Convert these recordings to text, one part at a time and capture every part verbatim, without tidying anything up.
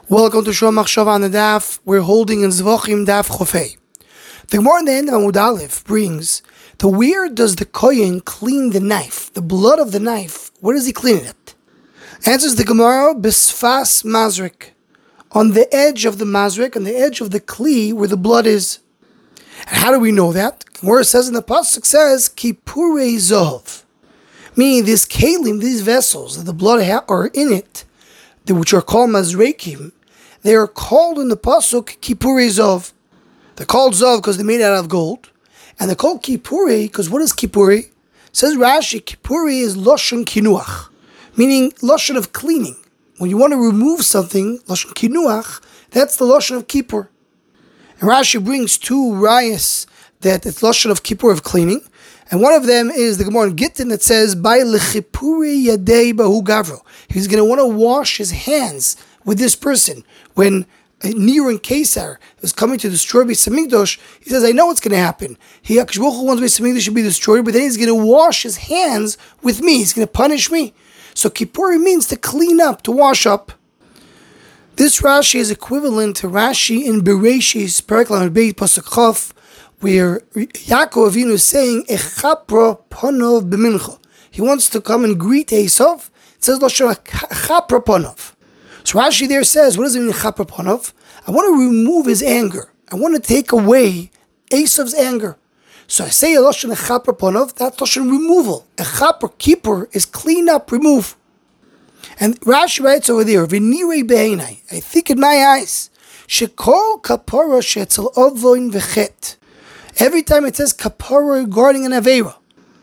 Welcome to Shua Machshava on the Daf. We're holding in Zvachim Daf Chofei. The Gemara in the end of Amud Aleph brings the where does the kohen clean the knife, the blood of the knife? Where does he clean it? Answers the Gemara Bisfas Mazrik, on the edge of the Mazrik, on the edge of the kli where the blood is. And how do we know that? The Gemara says in the pasuk says Kipurei Zohov, meaning these kalim, these vessels that the blood ha- are in it, which are called mazrekim, they are called in the pasuk kipurei zov. They're called zov because they're made out of gold, and they're called kipurei because what is kipurei? Says Rashi, kipurei is lashon kinuach, meaning lashon of cleaning. When you want to remove something, lashon kinuach, that's the lashon of kippur. And Rashi brings two rayas that it's lashon of kippur, of cleaning. And one of them is the Gemara in Gittin that says, "By lechipuri yadei bahu gavro." He's going to want to wash his hands with this person. When Nero and Caesar was coming to destroy Beis Hamikdash, he says, "I know what's going to happen. He Hakadosh Baruch Hu wants Beis Hamikdash to be destroyed, but then he's going to wash his hands with me. He's going to punish me." So Kippur means to clean up, to wash up. This Rashi is equivalent to Rashi in Bereshis Perek Lamed Beis Pasuk Chaf, where Yaakov Avinu is saying, Echapra Panov b'mincha. He wants to come and greet Esav. It says, Echapra Panov. So Rashi there says, what does it mean, Echapra Panov? I want to remove his anger. I want to take away Esav's anger. So I say, Lashon Echapra Panov, that's Lashon removal. Echapra, Kippur, is clean up, remove. And Rashi writes over there, V'nirei be'einai, I think in my eyes, Shekol kapara she'etzel ovoin v'chet. Every time it says kapara regarding an aveira,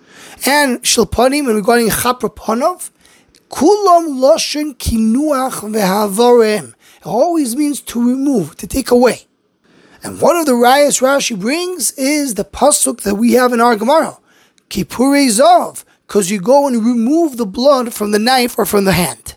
and shilpanim and regarding chapra panov, kulam lashon kinuach v'havarem. It always means to remove, to take away. And one of the rayas Rashi brings is the pasuk that we have in our Gemara, kipurei zav, because you go and remove the blood from the knife or from the hand.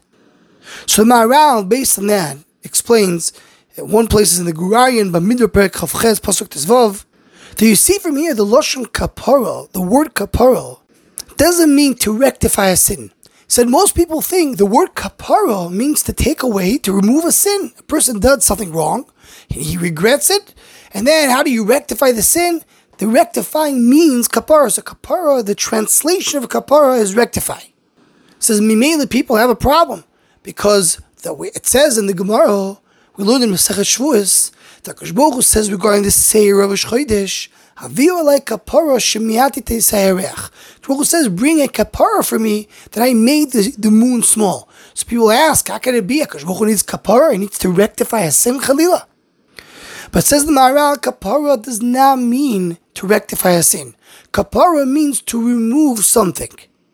So Maharal, based on that, explains at one place is in the Gurarian Bamidbar Perek Chavches pasuk Tezvav. Do you see from here the lashon kapara, the word kapara, doesn't mean to rectify a sin. He said most people think the word kapara means to take away, to remove a sin. A person does something wrong, and he regrets it, and then how do you rectify the sin? The rectifying means kapara. So kapara, the translation of kapara is rectify. It says mimele people have a problem, because the way it says in the Gemara, we learned in Masechet Shavuos, the Hakadosh Baruch Hu says regarding the Seir of Chodesh, Haviu alei kapara shemiati teisayarech. The Baruch Hu says, bring a kapara for me that I made the, the moon small. So people ask, how can it be? Hakadosh Baruch Hu needs kapara, he needs to rectify a sin chalila. But it says the Maharal, kapara does not mean to rectify a sin. Kapara means to remove something.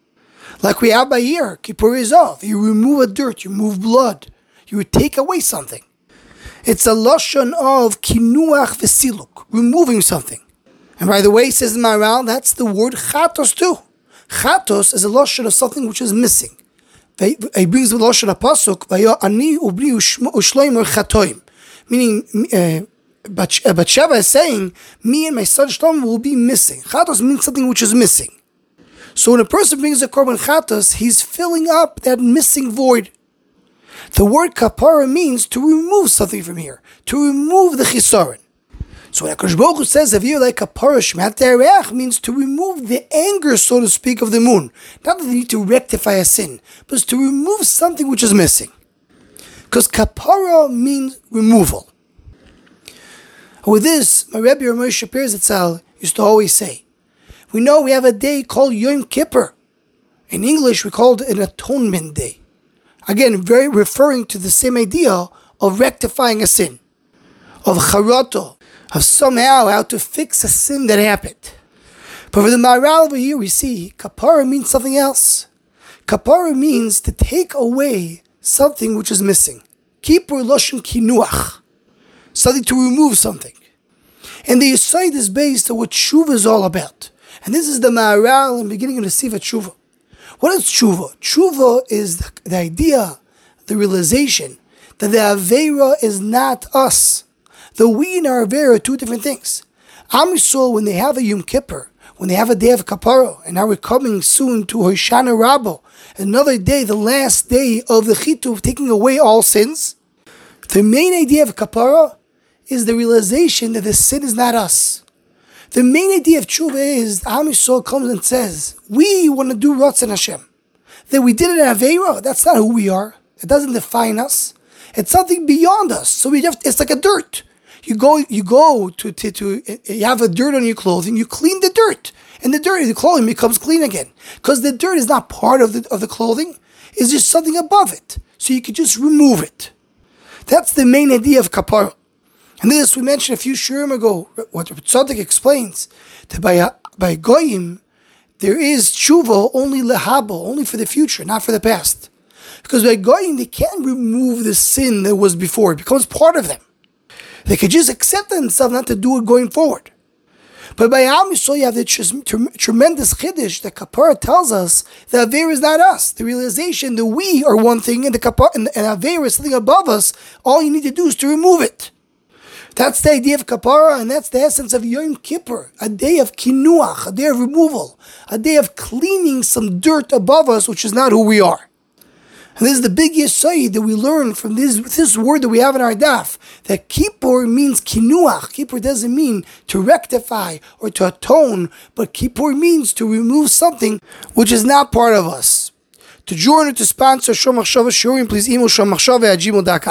Like we have by here, kippur is off. You remove a dirt, you remove blood, you take away something. It's a lashon of kinuach v'siluk, removing something. And by the way, says the Maharal, that's the word chatos too. Chatos is a lashon of something which is missing. He brings the lashon of pasuk, ani ubri ushloim chatoim, meaning uh, Batsheva is saying, me and my son Shlomo will be missing. Chatos means something which is missing. So when a person brings a korban chatos, he's filling up that missing void. The word kapara means to remove something from here, to remove the chisaron. So when Hakadosh Baruch Hu says, "Haviu alei kapara shemiat te'areach," means to remove the anger, so to speak, of the moon. Not that they need to rectify a sin, but it's to remove something which is missing. Because kapara means removal. With this, my Rebbe Moshe Shapir Zatzal used to always say, we know we have a day called Yom Kippur. In English, we call it an atonement day. Again, very referring to the same idea of rectifying a sin, of charato, of somehow how to fix a sin that happened. But for the Maharal over here, we see kapara means something else. Kapara means to take away something which is missing. Kippur lashon kinuach, something to remove something. And the Yesod is based on what tshuva is all about. And this is the Maharal in the beginning of the Siva Tshuva. What is tshuva? Tshuva is the, the idea, the realization that the Aveira is not us. The we and our Aveira are two different things. Am Yisrael, when they have a Yom Kippur, when they have a day of Kapara, and now we're coming soon to Hoshana Rabbah, another day, the last day of the Chituv, taking away all sins, The main idea of kapara is the realization that the sin is not us. The main idea of tshuva is Am Yisrael comes and says, we want to do Ratzon Hashem. That we did it in Aveira, that's not who we are. It doesn't define us. It's something beyond us. So we have to, it's like a dirt. You go, you go to, to, to, you have a dirt on your clothing, you clean the dirt. And the dirt, the clothing becomes clean again. Because the dirt is not part of the, of the clothing. It's just something above it. So you can just remove it. That's the main idea of kapara. And this we mentioned a few shurim ago, what Tzaddik explains, that by, by goyim, there is tshuva only lehabo, only for the future, not for the past. Because by goyim, they can't remove the sin that was before. It becomes part of them. They could just accept themselves not to do it going forward. But by Am Yisrael, you have the tr- tremendous chiddush that kapara tells us that Aveira is not us. The realization that we are one thing and the kapara and, and Aveira is something above us. All you need to do is to remove it. That's the idea of kapara, and that's the essence of Yom Kippur, a day of kinuach, a day of removal, a day of cleaning some dirt above us, which is not who we are. And this is the big yesod that we learn from this, this word that we have in our daf, that Kippur means kinuach. Kippur doesn't mean to rectify or to atone, but Kippur means to remove something which is not part of us. To join or to sponsor Shom Machshava Shiurim, please email shom machshava at gmail dot com.